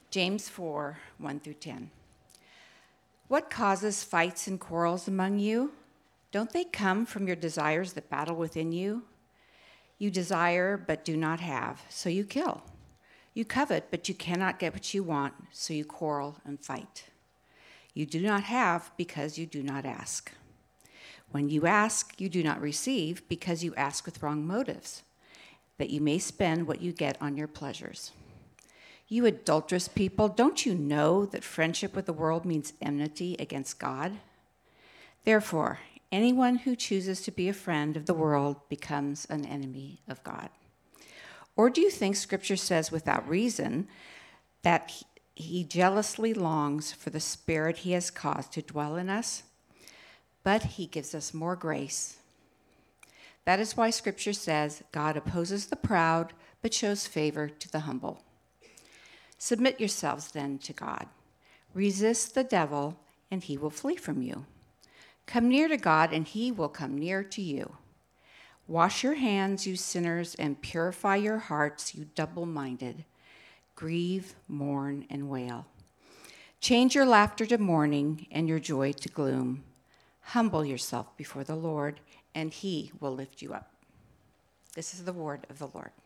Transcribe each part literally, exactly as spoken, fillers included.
James four, one through ten. What causes fights and quarrels among you? Don't they come from your desires that battle within you? You desire but do not have, so you kill. You covet but you cannot get what you want, so you quarrel and fight. You do not have because you do not ask. When you ask, you do not receive because you ask with wrong motives, that you may spend what you get on your pleasures. You adulterous people, don't you know that friendship with the world means enmity against God? Therefore, anyone who chooses to be a friend of the world becomes an enemy of God. Or do you think Scripture says without reason that he jealously longs for the Spirit he has caused to dwell in us? But he gives us more grace. That is why Scripture says God opposes the proud but shows favor to the humble. Submit yourselves then to God. Resist the devil, and he will flee from you. Come near to God, and he will come near to you. Wash your hands, you sinners, and purify your hearts, you double-minded. Grieve, mourn, and wail. Change your laughter to mourning and your joy to gloom. Humble yourself before the Lord, and he will lift you up. This is the word of the Lord.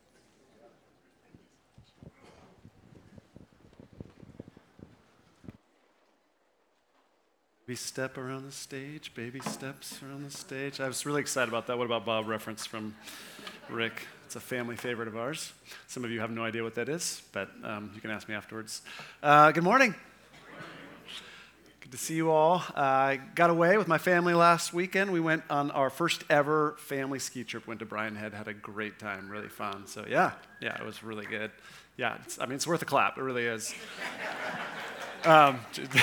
Baby step around the stage, baby steps around the stage. I was really excited about that. What about Bob reference from Rick? It's a family favorite of ours. Some of you have no idea what that is, but um, you can ask me afterwards. Uh, good morning. Good to see you all. Uh, I got away with my family last weekend. We went on our first ever family ski trip. Went to Brian Head, had a great time, really fun. So yeah, yeah, it was really good. Yeah, it's, I mean, it's worth a clap. It really is. Um,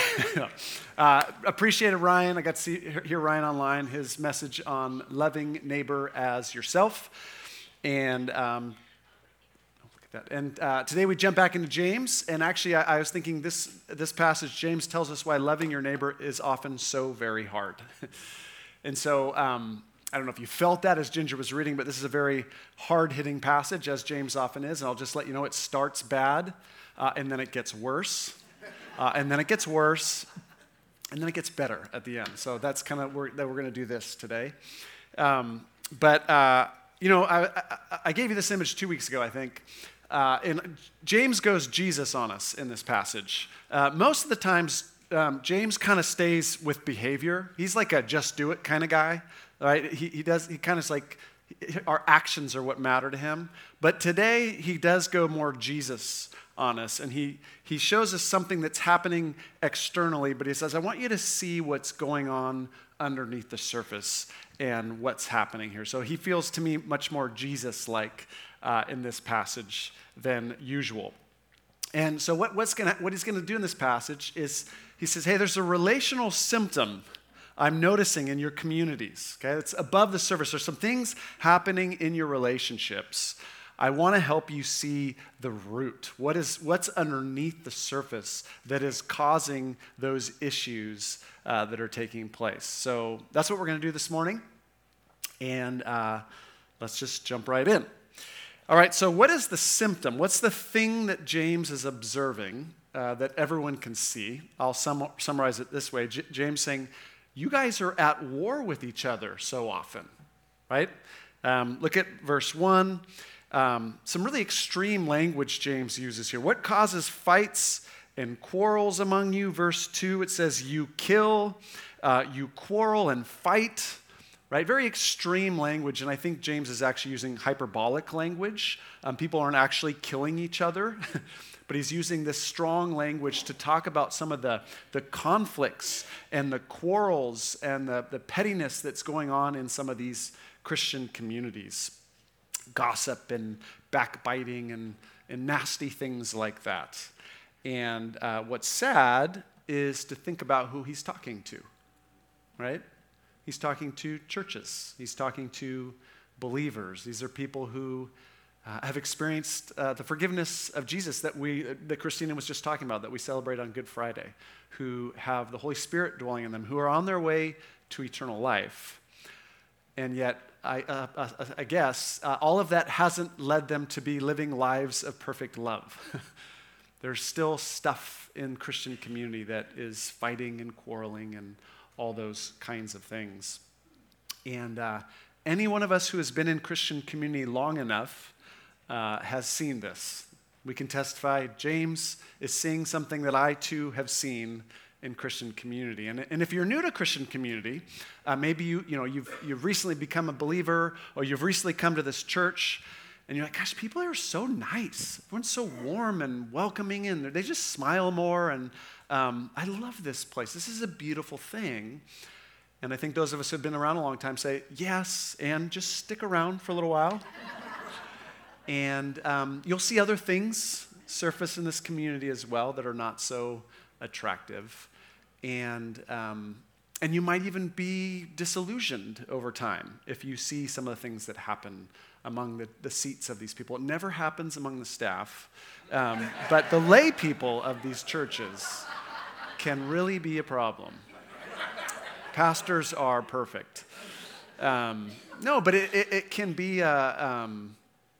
uh, appreciated Ryan. I got to see, hear Ryan online, his message on loving neighbor as yourself. And um, look at that. And uh, today we jump back into James. And actually, I, I was thinking this, this passage, James tells us why loving your neighbor is often so very hard. And so um, I don't know if you felt that as Ginger was reading, but this is a very hard-hitting passage, as James often is. And I'll just let you know it starts bad, uh, and then it gets worse. Uh, and then it gets worse, and then it gets better at the end. So that's kind of where that we're going to do this today. Um, but, uh, you know, I, I, I gave you this image two weeks ago, I think. Uh, and James goes Jesus on us in this passage. Uh, most of the times, um, James kind of stays with behavior. He's like a just do it kind of guy, right? He, he does, he kind of is like, our actions are what matter to him. But today, he does go more Jesus on us, and he he shows us something that's happening externally, but he says, I want you to see what's going on underneath the surface and what's happening here. So he feels to me much more Jesus-like uh, in this passage than usual. And so what, what's gonna, what he's going to do in this passage is he says, hey, there's a relational symptom I'm noticing in your communities. Okay, it's above the surface. There's some things happening in your relationships. I want to help you see the root. What is, what's underneath the surface that is causing those issues uh, that are taking place? So that's what we're going to do this morning. And uh, let's just jump right in. All right, so what is the symptom? What's the thing that James is observing uh, that everyone can see? I'll sum, summarize it this way. J- James saying, you guys are at war with each other so often, right? Um, look at verse one. Um, some really extreme language James uses here. What causes fights and quarrels among you? Verse two, it says, you kill, uh, you quarrel and fight, right? Very extreme language, and I think James is actually using hyperbolic language. Um, people aren't actually killing each other, but he's using this strong language to talk about some of the, the conflicts and the quarrels and the, the pettiness that's going on in some of these Christian communities. Gossip and backbiting and, and nasty things like that. And uh, what's sad is to think about who he's talking to, right? He's talking to churches. He's talking to believers. These are people who uh, have experienced uh, the forgiveness of Jesus that we, that Christina was just talking about, that we celebrate on Good Friday, who have the Holy Spirit dwelling in them, who are on their way to eternal life. And yet, I, uh, uh, I guess, uh, all of that hasn't led them to be living lives of perfect love. There's still stuff in Christian community that is fighting and quarreling and all those kinds of things. And uh, any one of us who has been in Christian community long enough uh, has seen this. We can testify, James is seeing something that I too have seen in Christian community. And, and if you're new to Christian community, uh, maybe you, you know, you've, you've recently become a believer, or you've recently come to this church, and you're like, gosh, people are so nice. Everyone's so warm and welcoming, and they just smile more, and um, I love this place. This is a beautiful thing. And I think those of us who have been around a long time say, yes, and just stick around for a little while. And um, you'll see other things surface in this community as well that are not so attractive. And um, and you might even be disillusioned over time if you see some of the things that happen among the, the seats of these people. It never happens among the staff. Um, but the lay people of these churches can really be a problem. Pastors are perfect. Um, no, but it, it, it can be a... Um,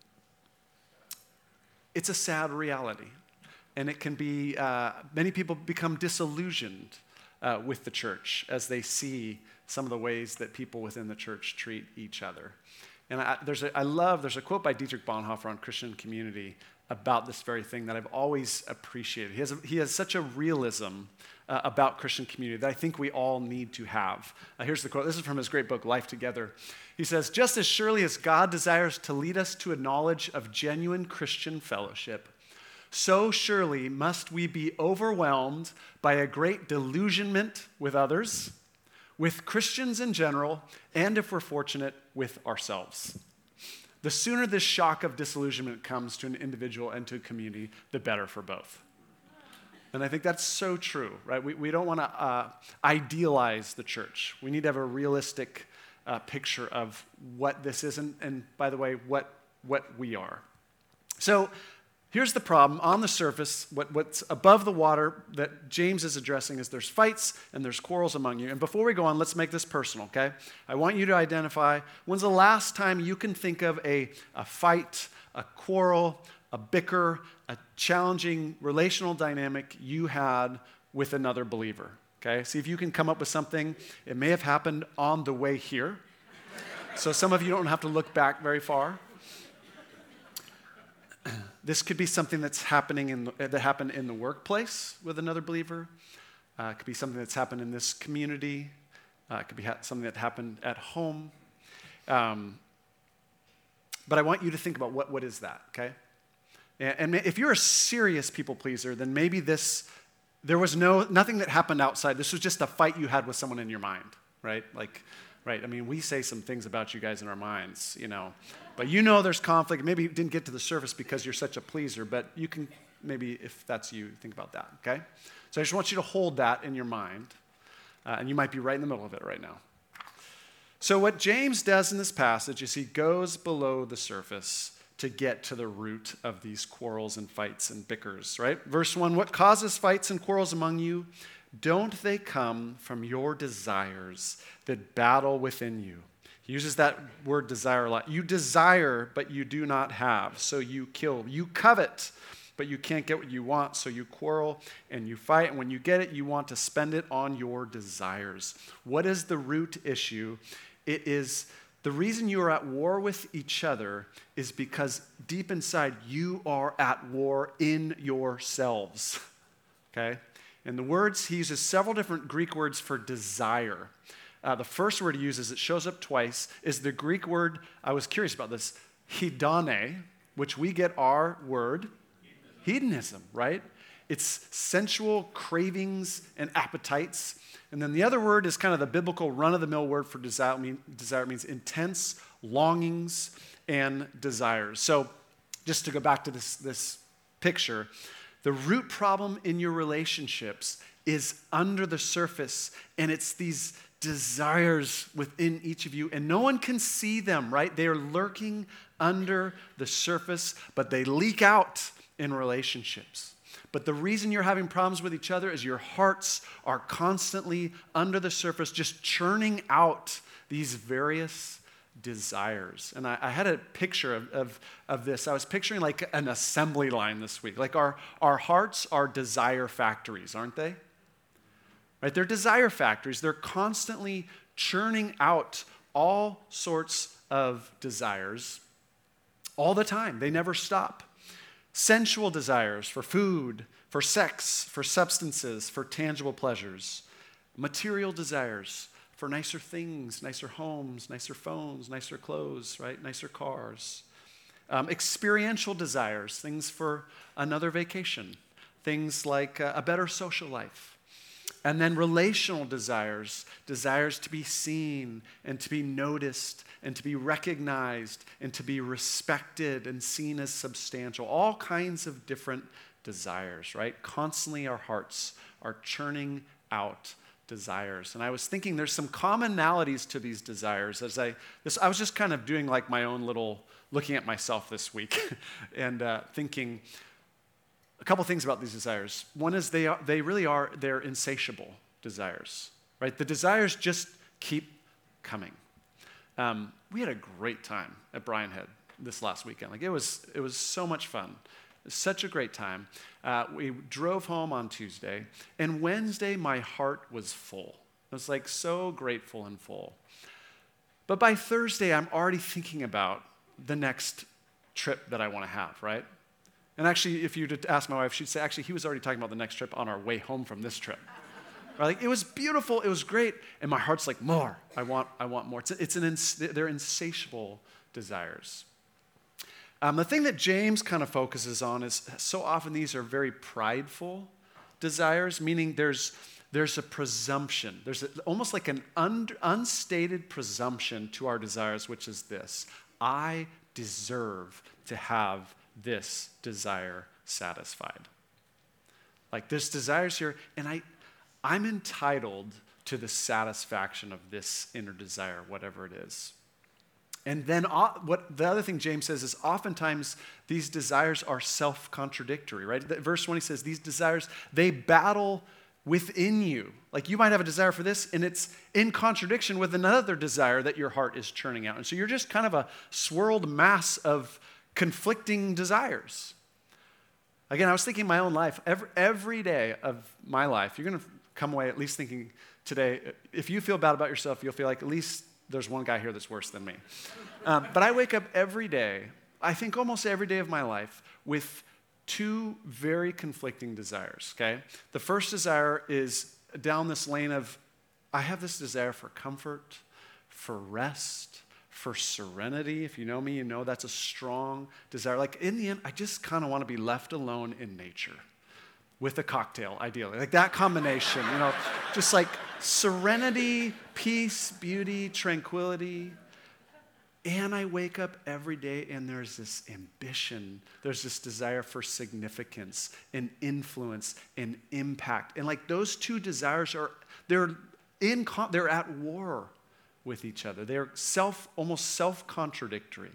It's a sad reality, and it can be, uh, many people become disillusioned uh, with the church as they see some of the ways that people within the church treat each other. And I, there's a, I love, there's a quote by Dietrich Bonhoeffer on Christian community about this very thing that I've always appreciated. He has, a, he has such a realism uh, about Christian community that I think we all need to have. Uh, here's the quote. This is from his great book, Life Together. He says, just as surely as God desires to lead us to a knowledge of genuine Christian fellowship, so surely must we be overwhelmed by a great delusionment with others, with Christians in general, and if we're fortunate, with ourselves. The sooner this shock of disillusionment comes to an individual and to a community, the better for both. And I think that's so true, right? We, we don't want to uh, idealize the church. We need to have a realistic uh, picture of what this is, and, and by the way, what, what we are. So here's the problem. On the surface, what, what's above the water that James is addressing is there's fights and there's quarrels among you. And before we go on, let's make this personal, okay? I want you to identify, when's the last time you can think of a, a fight, a quarrel, a bicker, a challenging relational dynamic you had with another believer, okay? See if you can come up with something. It may have happened on the way here. So some of you don't have to look back very far. This could be something that's happening in the, that happened in the workplace with another believer. Uh, it could be something that's happened in this community. Uh, it could be ha- something that happened at home. Um, but I want you to think about what, what is that, okay? And, and if you're a serious people pleaser, then maybe this, there was no nothing that happened outside. This was just a fight you had with someone in your mind, right? Like, right, I mean, we say some things about you guys in our minds, you know. But you know there's conflict. Maybe it didn't get to the surface because you're such a pleaser, but you can maybe, if that's you, think about that, okay? So I just want you to hold that in your mind, uh, and you might be right in the middle of it right now. So what James does in this passage is he goes below the surface to get to the root of these quarrels and fights and bickers, right? Verse one, what causes fights and quarrels among you? Don't they come from your desires that battle within you? He uses that word desire a lot. You desire, but you do not have, so you kill. You covet, but you can't get what you want, so you quarrel and you fight. And when you get it, you want to spend it on your desires. What is the root issue? It is the reason you are at war with each other is because deep inside you are at war in yourselves, okay? And the words, he uses several different Greek words for desire. Uh, the first word he uses, it shows up twice, is the Greek word, I was curious about this, hedone, which we get our word, hedonism, right? It's sensual cravings and appetites. And then the other word is kind of the biblical run-of-the-mill word for desire. I mean, desire means intense longings and desires. So just to go back to this, this picture, the root problem in your relationships is under the surface, and it's these desires within each of you, and no one can see them, right? They are lurking under the surface, but they leak out in relationships. But the reason you're having problems with each other is your hearts are constantly under the surface, just churning out these various desires. And I, I had a picture of, of, of this. I was picturing like an assembly line this week. Like our, our hearts are desire factories, aren't they? Right? They're desire factories. They're constantly churning out all sorts of desires all the time. They never stop. Sensual desires for food, for sex, for substances, for tangible pleasures. Material desires for nicer things, nicer homes, nicer phones, nicer clothes, right? Nicer cars. Um, experiential desires, things for another vacation, things like uh, a better social life. And then relational desires, desires to be seen and to be noticed and to be recognized and to be respected and seen as substantial. All kinds of different desires, right? Constantly our hearts are churning out desires. And I was thinking there's some commonalities to these desires as I, this, I was just kind of doing like my own little, looking at myself this week and uh, thinking a couple things about these desires. One is they are, they really are, they're insatiable desires, right? The desires just keep coming. Um, we had a great time at Bryan Head this last weekend. Like it was, it was so much fun. Such a great time. Uh, we drove home on Tuesday, and Wednesday my heart was full. I was like so grateful and full. But by Thursday, I'm already thinking about the next trip that I want to have, right? And actually, if you were to ask my wife, she'd say, actually, he was already talking about the next trip on our way home from this trip. Right? Like, it was beautiful, it was great, and my heart's like, more. I want, I want more. It's, it's an ins- they're insatiable desires. Um, the thing that James kind of focuses on is so often these are very prideful desires, meaning there's there's a presumption. There's a, almost like an un, unstated presumption to our desires, which is this: I deserve to have this desire satisfied. Like this desire's here, and I, I'm entitled to the satisfaction of this inner desire, whatever it is. And then uh, what the other thing James says is oftentimes these desires are self-contradictory, right? Verse one, he says, these desires, they battle within you. Like you might have a desire for this, and it's in contradiction with another desire that your heart is churning out. And so you're just kind of a swirled mass of conflicting desires. Again, I was thinking in my own life, every, every day of my life, you're going to come away at least thinking today, if you feel bad about yourself, you'll feel like at least there's one guy here that's worse than me. Um, but I wake up every day, I think almost every day of my life, with two very conflicting desires, okay? The first desire is down this lane of, I have this desire for comfort, for rest, for serenity. If you know me, you know that's a strong desire. Like in the end, I just kind of want to be left alone in nature with a cocktail, ideally. Like that combination, you know, just like serenity, peace, beauty, tranquility. And I wake up every day and there's this ambition, there's this desire for significance and influence and impact. And like those two desires are, they're in, they're at war with each other. They're self, almost self-contradictory.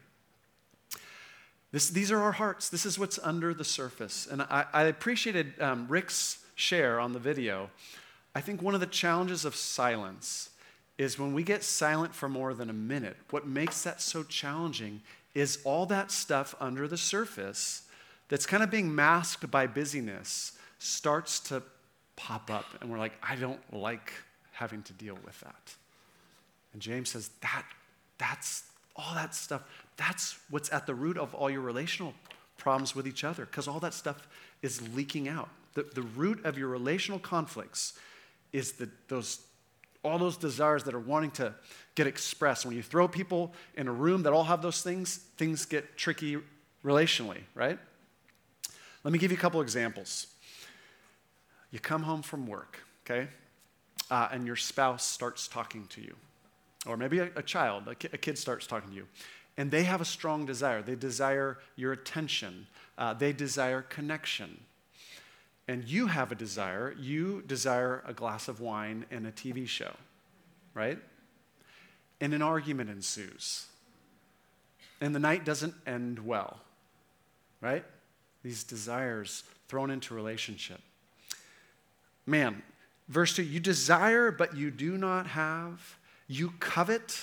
This, these are our hearts. This is what's under the surface. And I, I appreciated um, Rick's share on the video. I think one of the challenges of silence is when we get silent for more than a minute, what makes that so challenging is all that stuff under the surface that's kind of being masked by busyness starts to pop up. And we're like, I don't like having to deal with that. And James says, that, that's all that stuff, that's what's at the root of all your relational problems with each other, because all that stuff is leaking out. The, the root of your relational conflicts is the, those all those desires that are wanting to get expressed. When you throw people in a room that all have those things, things get tricky relationally, right? Let me give you a couple examples. You come home from work, okay, uh, and your spouse starts talking to you. Or maybe a, a child, a, ki- a kid starts talking to you. And they have a strong desire. They desire your attention. Uh, they desire connection. And you have a desire. You desire a glass of wine and a T V show, right? And an argument ensues. And the night doesn't end well, right? These desires thrown into relationship. Man, verse two, you desire, but you do not have. You covet,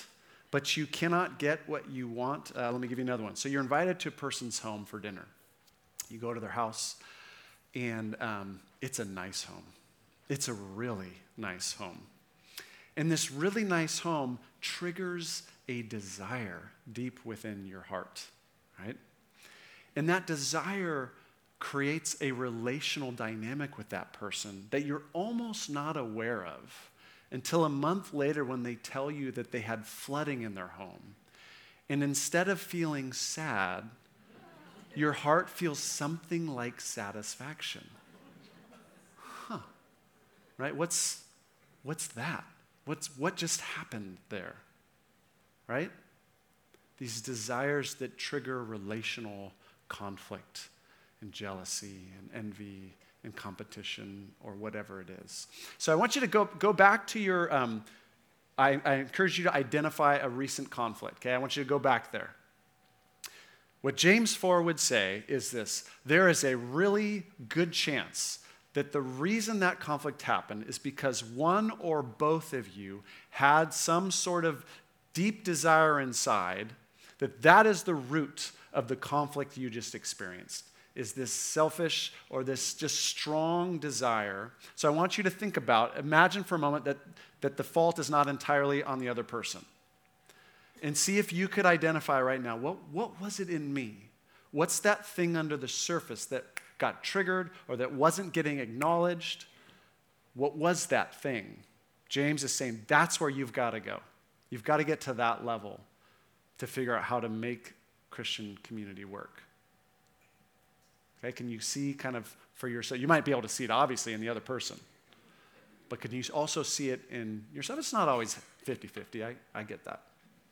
but you cannot get what you want. Uh, let me give you another one. So you're invited to a person's home for dinner. You go to their house, and um, it's a nice home. It's a really nice home. And this really nice home triggers a desire deep within your heart, right? And that desire creates a relational dynamic with that person that you're almost not aware of until a month later when they tell you that they had flooding in their home. And instead of feeling sad, your heart feels something like satisfaction. Huh. Right? What's what's that? What's what just happened there? Right? These desires that trigger relational conflict and jealousy and envy and competition or whatever it is. So I want you to go, go back to your, um, I, I encourage you to identify a recent conflict, okay? I want you to go back there. What James four would say is this: there is a really good chance that the reason that conflict happened is because one or both of you had some sort of deep desire inside that that is the root of the conflict you just experienced. Is this selfish or this just strong desire. So I want you to think about, imagine for a moment that, that the fault is not entirely on the other person. And see if you could identify right now, what, what was it in me? What's that thing under the surface that got triggered or that wasn't getting acknowledged? What was that thing? James is saying that's where you've got to go. You've got to get to that level to figure out how to make Christian community work. Okay, can you see kind of for yourself? You might be able to see it obviously in the other person, but can you also see it in yourself? It's not always fifty-fifty, I, I get that.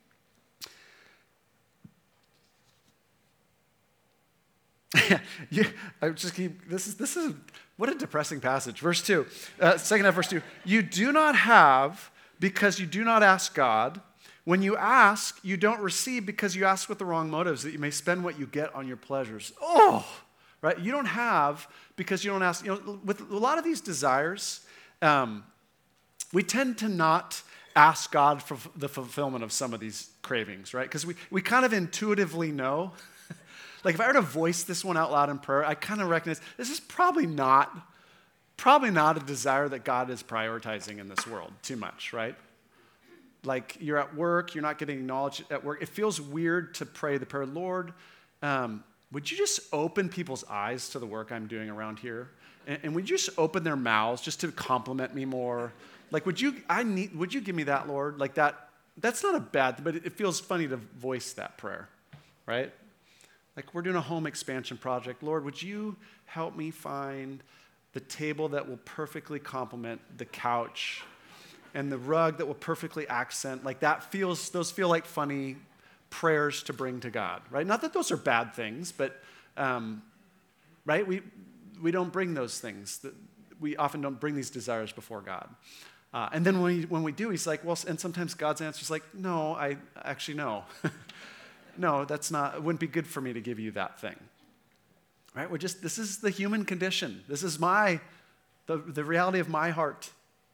you, I just keep, this is, this is, what a depressing passage. Verse two, uh, second half, verse two. You do not have because you do not ask God. When you ask, you don't receive because you ask with the wrong motives, that you may spend what you get on your pleasures. Oh! Right? You don't have because you don't ask. You know, with a lot of these desires, um, we tend to not ask God for the fulfillment of some of these cravings, right? Because we, we kind of intuitively know. Like if I were to voice this one out loud in prayer, I kind of recognize this is probably not, probably not a desire that God is prioritizing in this world too much, right? Like you're at work, you're not getting acknowledged at work. It feels weird to pray the prayer, Lord, um, would you just open people's eyes to the work I'm doing around here? And, and would you just open their mouths just to compliment me more? Like, would you, I need, would you give me that, Lord? Like that, that's not a bad thing, but it, it feels funny to voice that prayer, right? Like we're doing a home expansion project. Lord, would you help me find the table that will perfectly complement the couch and the rug that will perfectly accent? Like that feels, those feel like funny prayers to bring to God, right? Not that those are bad things, but, um, right? We we don't bring those things. We often don't bring these desires before God. Uh, and then when we, when we do, he's like, well, and sometimes God's answer is like, no, I actually, no. No, that's not, it wouldn't be good for me to give you that thing, right? We're just, this is the human condition. This is my, the, the reality of my heart.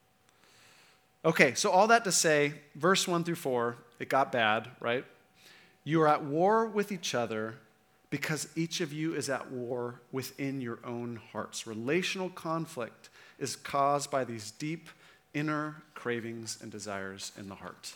Okay, so all that to say, verse one through four, it got bad, right? You are at war with each other because each of you is at war within your own hearts. Relational conflict is caused by these deep inner cravings and desires in the heart.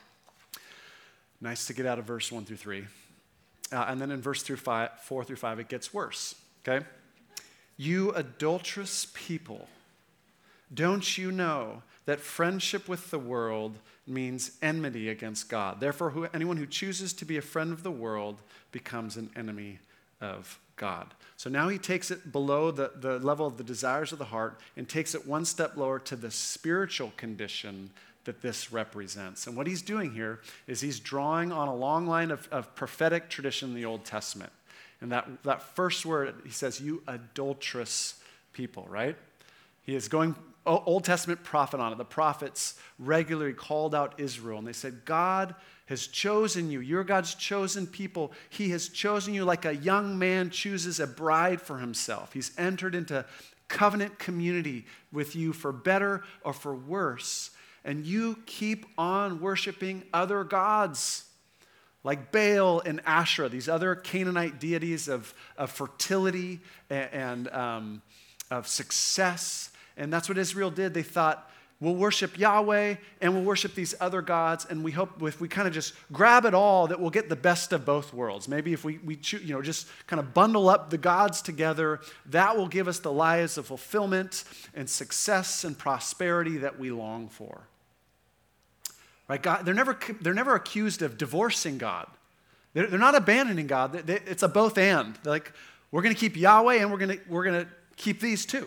Nice to get out of verse one through three. Uh, and then in verse through five, four through five, it gets worse, okay? You adulterous people, don't you know that friendship with the world means enmity against God? Therefore, who, anyone who chooses to be a friend of the world becomes an enemy of God. So now he takes it below the, the level of the desires of the heart and takes it one step lower to the spiritual condition that this represents. And what he's doing here is he's drawing on a long line of, of prophetic tradition in the Old Testament. And that, that first word, he says, you adulterous people, right? He is going Old Testament prophet on it. The prophets regularly called out Israel, and they said, God has chosen you. You're God's chosen people. He has chosen you like a young man chooses a bride for himself. He's entered into covenant community with you for better or for worse. and you keep on worshiping other gods like Baal and Asherah, these other Canaanite deities of, of fertility and, and um, of success. And that's what Israel did. They thought, we'll worship Yahweh and we'll worship these other gods, and we hope if we kind of just grab it all that we'll get the best of both worlds. Maybe if we, we you know, just kind of bundle up the gods together, that will give us the lives of fulfillment and success and prosperity that we long for. Right? God, they're never, they're never accused of divorcing God. They're, they're not abandoning God. They, they, it's a both and. They're like, we're going to keep Yahweh and we're going to we're going to keep these too.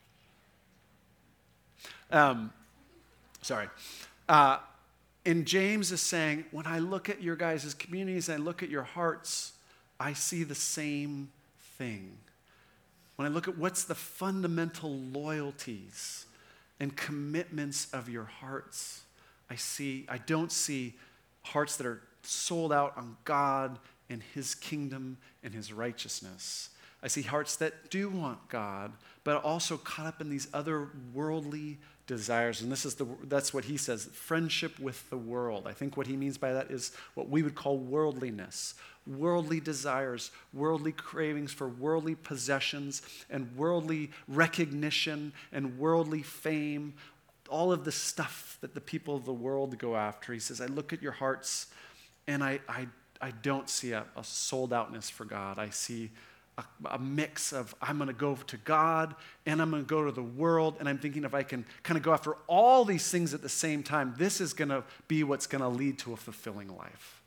Um, sorry. Uh, and James is saying, when I look at your guys' communities and I look at your hearts, I see the same thing. When I look at what's the fundamental loyalties and commitments of your hearts, I see, I don't see hearts that are sold out on God and his kingdom and his righteousness. I see hearts that do want God, but also caught up in these other worldly desires. And this is the that's what he says, friendship with the world. I think what he means by that is what we would call worldliness, worldly desires, worldly cravings for worldly possessions and worldly recognition and worldly fame, all of the stuff that the people of the world go after. He says, I look at your hearts and I I, I don't see a, a sold outness for God. I see a, a mix of I'm going to go to God and I'm going to go to the world, and I'm thinking if I can kind of go after all these things at the same time, this is going to be what's going to lead to a fulfilling life.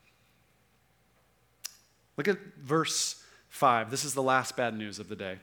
Look at verse five. This is the last bad news of the day.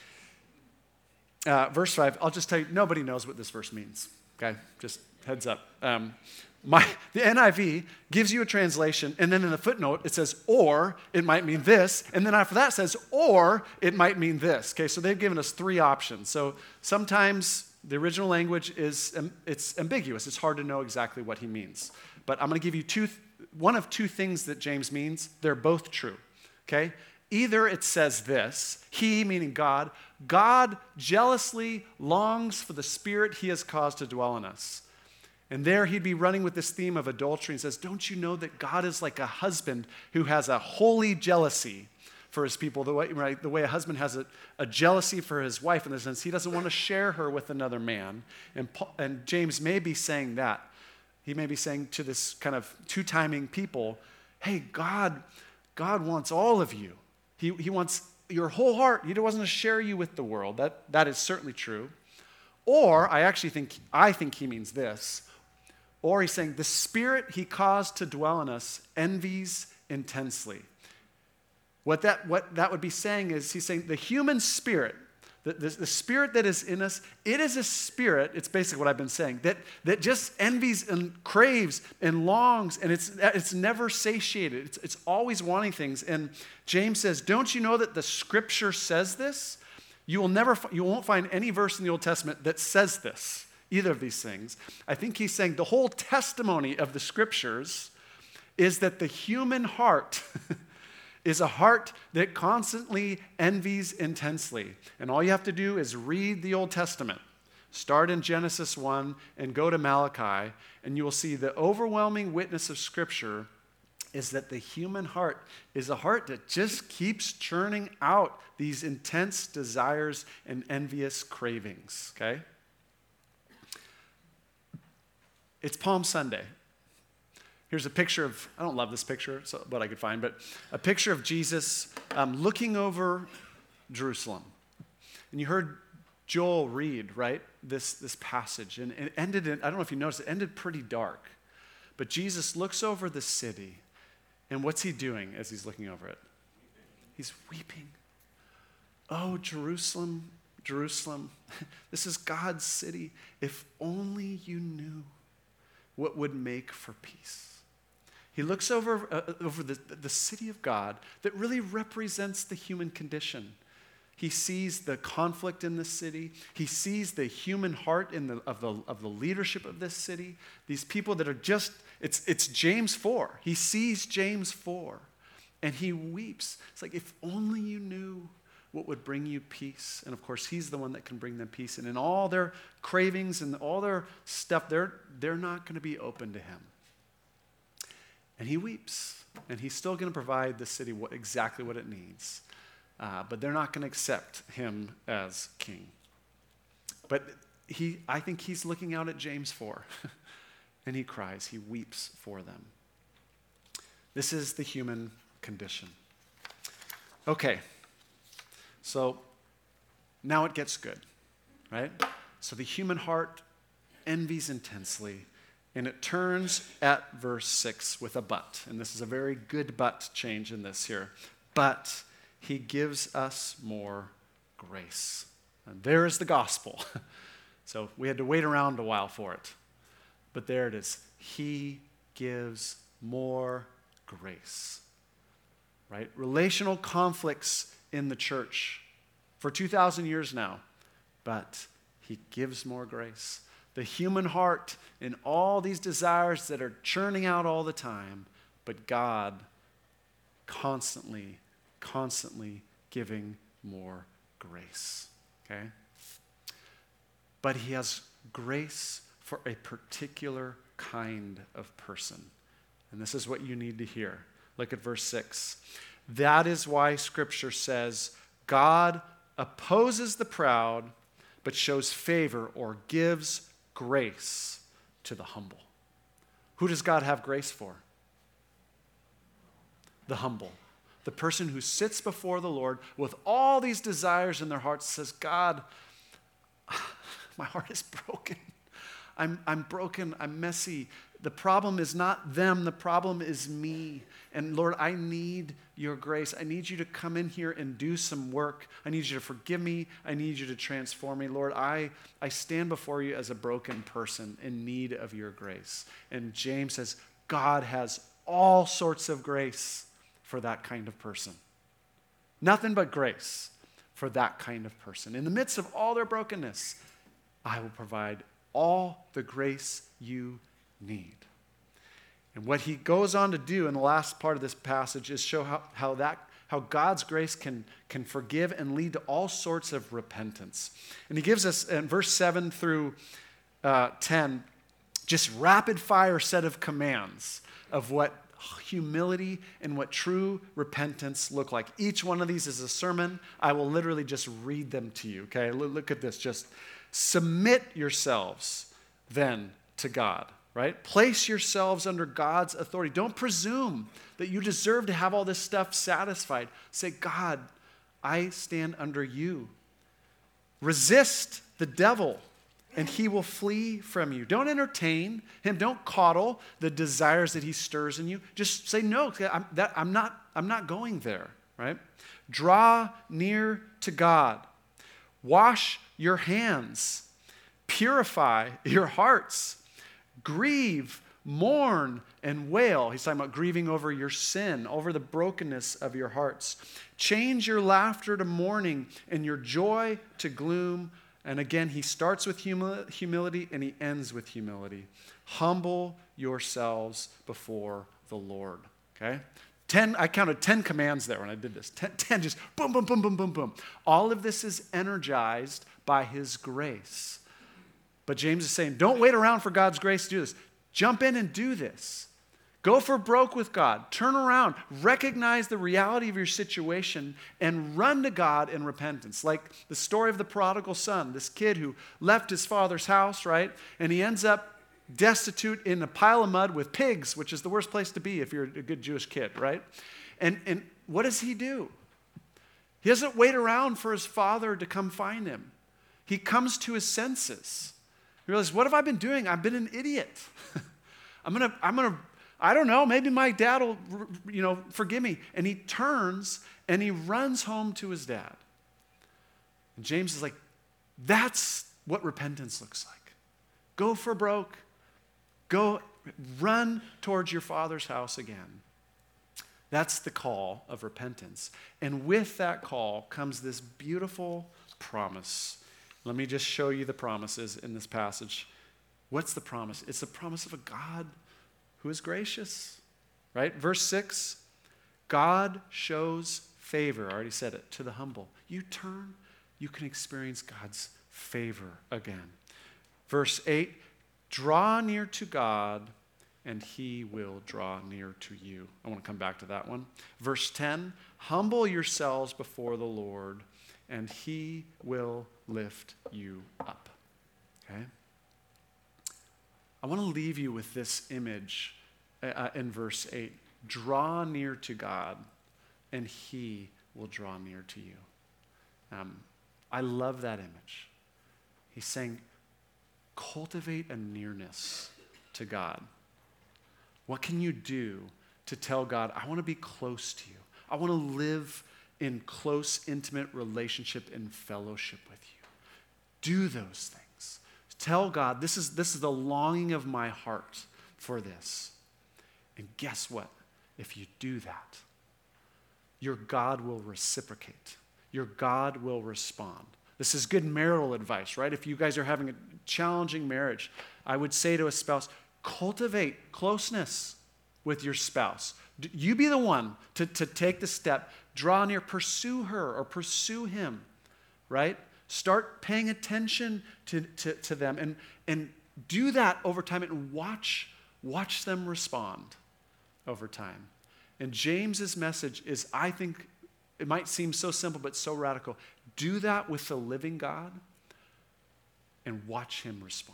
Uh, verse five, I'll just tell you, nobody knows what this verse means, okay? Just heads up. Um, my, the N I V gives you a translation, and then in the footnote it says, or it might mean this, and then after that it says, or it might mean this, okay? So they've given us three options. So sometimes the original language is, it's ambiguous. It's hard to know exactly what he means. But I'm going to give you two, one of two things that James means. They're both true, okay? Either it says this, he, meaning God, God jealously longs for the spirit he has caused to dwell in us. And there he'd be running with this theme of adultery and says, don't you know that God is like a husband who has a holy jealousy for his people, the way, right, the way a husband has a, a jealousy for his wife in the sense he doesn't want to share her with another man. And, Paul, and James may be saying that. He may be saying to this kind of two-timing people, hey, God, God wants all of you. He, he wants your whole heart. He doesn't want to share you with the world. That, that is certainly true. Or I actually think, I think he means this. Or he's saying the spirit he caused to dwell in us envies intensely. What that, what that would be saying is he's saying the human spirit, the, the, the spirit that is in us, it is a spirit, it's basically what I've been saying, that, that just envies and craves and longs, and it's, it's never satiated. It's, it's always wanting things. And James says, don't you know that the scripture says this? You will never, you won't find any verse in the Old Testament that says this, either of these things. I think he's saying the whole testimony of the scriptures is that the human heart is a heart that constantly envies intensely. And all you have to do is read the Old Testament. Start in Genesis one and go to Malachi, and you will see the overwhelming witness of Scripture is that the human heart is a heart that just keeps churning out these intense desires and envious cravings, okay? It's Palm Sunday. Here's a picture of, I don't love this picture, so, but I could find, but a picture of Jesus um, looking over Jerusalem. And you heard Joel read, right, this, this passage, and it ended in, I don't know if you noticed, it ended pretty dark. But Jesus looks over the city, and what's he doing as he's looking over it? He's weeping. Oh, Jerusalem, Jerusalem, this is God's city. If only you knew what would make for peace. He looks over, uh, over the, the city of God that really represents the human condition. He sees the conflict in the city. He sees the human heart in the, of, the, of the leadership of this city. These people that are just, it's, it's James four. He sees James four, and he weeps. It's like, if only you knew what would bring you peace. And of course, he's the one that can bring them peace. And in all their cravings and all their stuff, they're, they're not going to be open to him. And he weeps. And he's still going to provide the city what, exactly what it needs. Uh, but they're not going to accept him as king. But he, I think he's looking out at James four. And he cries. He weeps for them. This is the human condition. Okay. So now it gets good, right? So the human heart envies intensely, and it turns at verse six with a but. And this is a very good but change in this here. But he gives us more grace. And there is the gospel. So we had to wait around a while for it. But there it is. He gives more grace. Right? Relational conflicts in the church for two thousand years now, but he gives more grace. The human heart and all these desires that are churning out all the time, but God constantly, constantly giving more grace. Okay? But he has grace for a particular kind of person. And this is what you need to hear. Look at verse six. That is why Scripture says, God opposes the proud, but shows favor or gives grace to the humble. Who does God have grace for? The humble. The person who sits before the Lord with all these desires in their hearts says, God, my heart is broken. I'm, I'm broken. I'm messy. The problem is not them. The problem is me. And Lord, I need your grace. I need you to come in here and do some work. I need you to forgive me. I need you to transform me. Lord, I, I stand before you as a broken person in need of your grace. And James says, God has all sorts of grace for that kind of person. Nothing but grace for that kind of person. In the midst of all their brokenness, I will provide all the grace you need. And what he goes on to do in the last part of this passage is show how, how that how God's grace can, can forgive and lead to all sorts of repentance. And he gives us in verse seven through uh, ten just rapid fire set of commands of what humility and what true repentance look like. Each one of these is a sermon. I will literally just read them to you. Okay, look at this. Just submit yourselves then to God. Right? Place yourselves under God's authority. Don't presume that you deserve to have all this stuff satisfied. Say, God, I stand under you. Resist the devil, and he will flee from you. Don't entertain him. Don't coddle the desires that he stirs in you. Just say, no, I'm, that, I'm, not, I'm not going there. Right? Draw near to God. Wash your hands. Purify your hearts. Grieve, mourn, and wail. He's talking about grieving over your sin, over the brokenness of your hearts. Change your laughter to mourning and your joy to gloom. And again, he starts with humi- humility and he ends with humility. Humble yourselves before the Lord. Okay? Ten, I counted ten commands there when I did this. Ten, ten just boom, boom, boom, boom, boom, boom. All of this is energized by his grace. But James is saying, don't wait around for God's grace to do this. Jump in and do this. Go for broke with God. Turn around. Recognize the reality of your situation and run to God in repentance. Like the story of the prodigal son, this kid who left his father's house, right? And he ends up destitute in a pile of mud with pigs, which is the worst place to be if you're a good Jewish kid, right? And, and what does he do? He doesn't wait around for his father to come find him. He comes to his senses. He realizes, what have I been doing? I've been an idiot. I'm gonna, I'm gonna, I don't know, maybe my dad will, you know, forgive me. And he turns and he runs home to his dad. And James is like, that's what repentance looks like. Go for broke. Go run towards your father's house again. That's the call of repentance. And with that call comes this beautiful promise. Let me just show you the promises in this passage. What's the promise? It's the promise of a God who is gracious, right? Verse six, God shows favor, I already said it, to the humble. You turn, you can experience God's favor again. Verse eight, draw near to God, and he will draw near to you. I want to come back to that one. Verse ten, humble yourselves before the Lord, and he will lift you up. Okay? I want to leave you with this image uh, in verse eight. Draw near to God, and he will draw near to you. Um, I love that image. He's saying, cultivate a nearness to God. What can you do to tell God, I want to be close to you. I want to live in close, intimate relationship and fellowship with you. Do those things. Tell God, this is, this is the longing of my heart for this. And guess what? If you do that, your God will reciprocate. Your God will respond. This is good marital advice, right? If you guys are having a challenging marriage, I would say to a spouse, cultivate closeness with your spouse. You be the one to, to take the step, draw near, pursue her or pursue him, right? Start paying attention to, to, to them and, and do that over time and watch, watch them respond over time. And James's message is, I think, it might seem so simple but so radical. Do that with the living God and watch him respond.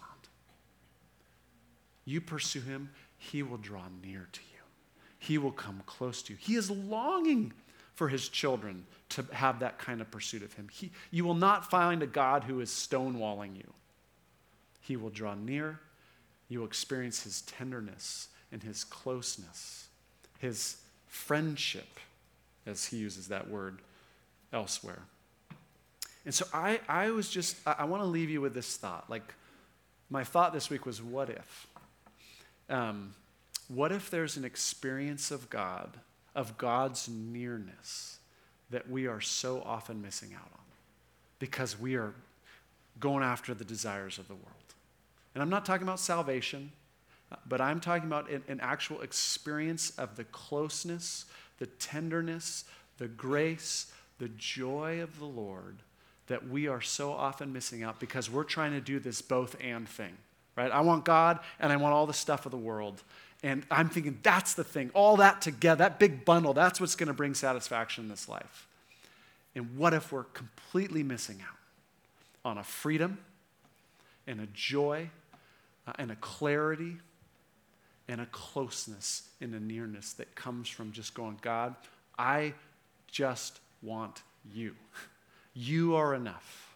You pursue him, he will draw near to you. He will come close to you. He is longing for his children to have that kind of pursuit of him. He, you will not find a God who is stonewalling you. He will draw near. You will experience his tenderness and his closeness, his friendship, as he uses that word elsewhere. And so I, I was just, I, I want to leave you with this thought. Like, my thought this week was, what if? Um, what if there's an experience of God, of God's nearness, that we are so often missing out on because we are going after the desires of the world? And I'm not talking about salvation, but I'm talking about an, an actual experience of the closeness, the tenderness, the grace, the joy of the Lord that we are so often missing out because we're trying to do this both and thing, right? I want God and I want all the stuff of the world. And I'm thinking that's the thing, all that together, that big bundle, that's what's going to bring satisfaction in this life. And what if we're completely missing out on a freedom and a joy uh, and a clarity and a closeness and a nearness that comes from just going, God, I just want you. You are enough.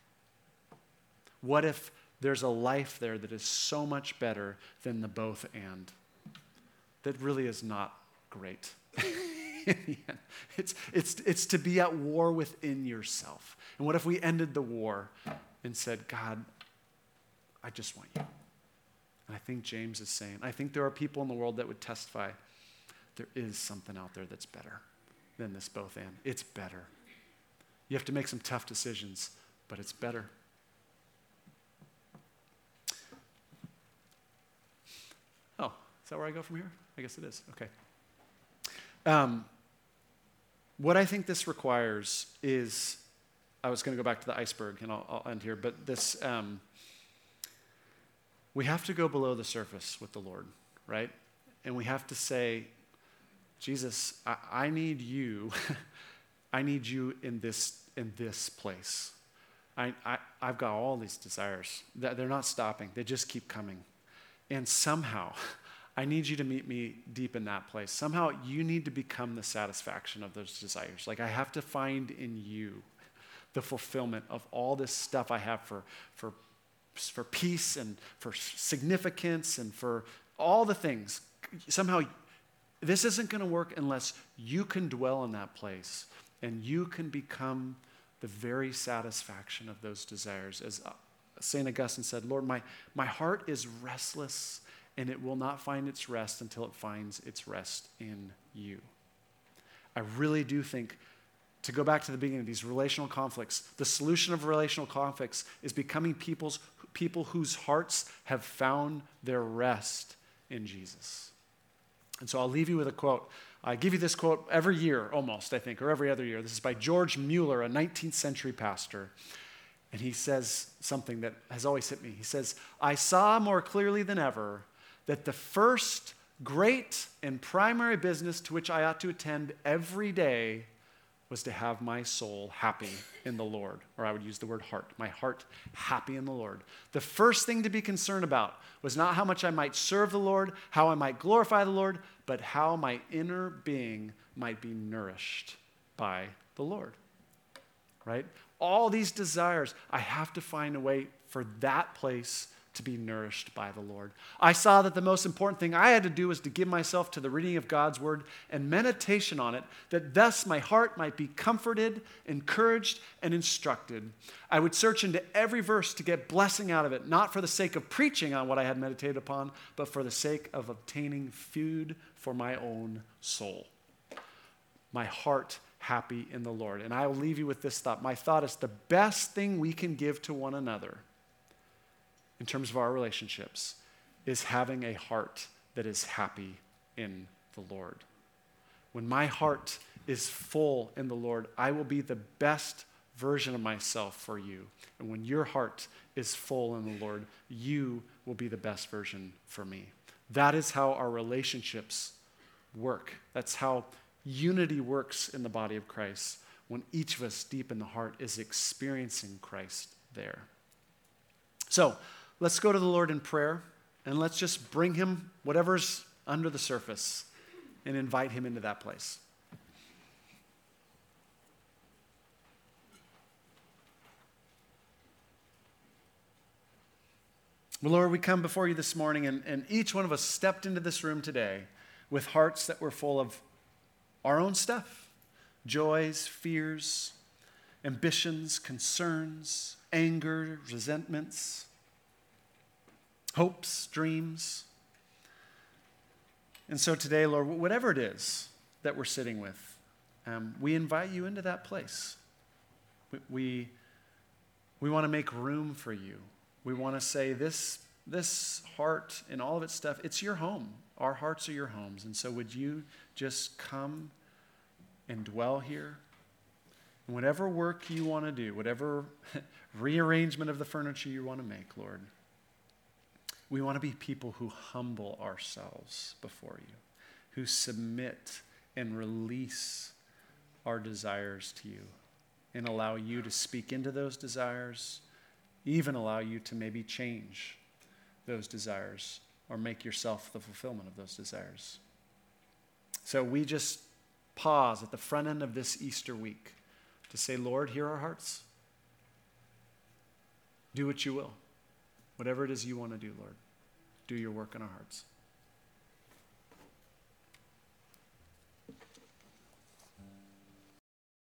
What if there's a life there that is so much better than the both and? That really is not great. it's, it's, it's to be at war within yourself. And what if we ended the war and said, God, I just want you. And I think James is saying, I think there are people in the world that would testify, there is something out there that's better than this both and. It's better. You have to make some tough decisions, but it's better. Oh, is that where I go from here? I guess it is. Okay. Um, what I think this requires is, I was going to go back to the iceberg, and I'll, I'll end here, but this, um, we have to go below the surface with the Lord, right? And we have to say, Jesus, I, I need you. I need you in this in this place. I, I, I've got all these desires. They're not stopping. They just keep coming. And somehow, I need you to meet me deep in that place. Somehow, you need to become the satisfaction of those desires. Like, I have to find in you the fulfillment of all this stuff I have for, for, for peace and for significance and for all the things. Somehow, this isn't going to work unless you can dwell in that place and you can become the very satisfaction of those desires. As Saint Augustine said, Lord, my, my heart is restless and it will not find its rest until it finds its rest in you. I really do think, to go back to the beginning, these relational conflicts, the solution of relational conflicts is becoming people's, people whose hearts have found their rest in Jesus. And so I'll leave you with a quote. I give you this quote every year, almost, I think, or every other year. This is by George Mueller, a nineteenth century pastor. And he says something that has always hit me. He says, I saw more clearly than ever that the first great and primary business to which I ought to attend every day was to have my soul happy in the Lord. Or I would use the word heart, my heart happy in the Lord. The first thing to be concerned about was not how much I might serve the Lord, how I might glorify the Lord, but how my inner being might be nourished by the Lord, right? All these desires, I have to find a way for that place to be nourished by the Lord. I saw that the most important thing I had to do was to give myself to the reading of God's word and meditation on it, that thus my heart might be comforted, encouraged, and instructed. I would search into every verse to get blessing out of it, not for the sake of preaching on what I had meditated upon, but for the sake of obtaining food for my own soul. My heart happy in the Lord. And I will leave you with this thought. My thought is the best thing we can give to one another in terms of our relationships is having a heart that is happy in the Lord. When my heart is full in the Lord, I will be the best version of myself for you. And when your heart is full in the Lord, you will be the best version for me. That is how our relationships work. That's how unity works in the body of Christ, when each of us deep in the heart is experiencing Christ there. So let's go to the Lord in prayer, and let's just bring him whatever's under the surface and invite him into that place. Well, Lord, we come before you this morning, and, and each one of us stepped into this room today with hearts that were full of our own stuff, joys, fears, ambitions, concerns, anger, resentments, hopes, dreams. And so today, Lord, whatever it is that we're sitting with, um, we invite you into that place. We, we, we want to make room for you. We want to say this, this heart and all of its stuff, it's your home. Our hearts are your homes. And so would you just come and dwell here? And whatever work you want to do, whatever rearrangement of the furniture you want to make, Lord, we want to be people who humble ourselves before you, who submit and release our desires to you and allow you to speak into those desires, even allow you to maybe change those desires or make yourself the fulfillment of those desires. So we just pause at the front end of this Easter week to say, Lord, hear our hearts. Do what you will. Whatever it is you want to do, Lord, do your work in our hearts.